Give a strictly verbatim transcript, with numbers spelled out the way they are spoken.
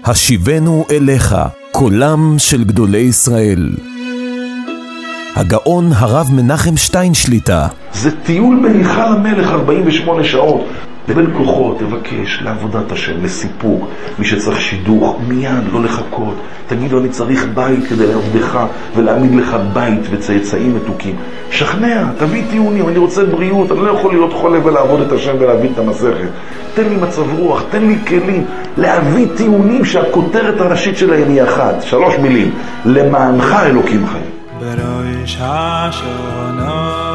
השיבנו אליך, קולם של גדולי ישראל. הגאון הרב מנחם שטיין שליטה. זה טיול בהיכל המלך ארבעים ושמונה שעות. לבין כוחות, תבקש לעבודת השם, לסיפוק. מי שצריך שידוך, מיד, לא לחכות. תגיד לו, אני צריך בית כדי לעבדך ולהעמיד לך בית וצאצאים מתוקים. שכנע, תביא טיעונים, אני רוצה בריאות, אני לא יכול להיות חולה ולעבוד את השם ולהביא את המסכת. תן לי מצב רוח, תן לי כלים להביא טיעונים שהכותרת הראשית שלהם היא אחת. שלוש מילים, למענך אלוקים חיים. בראש השנה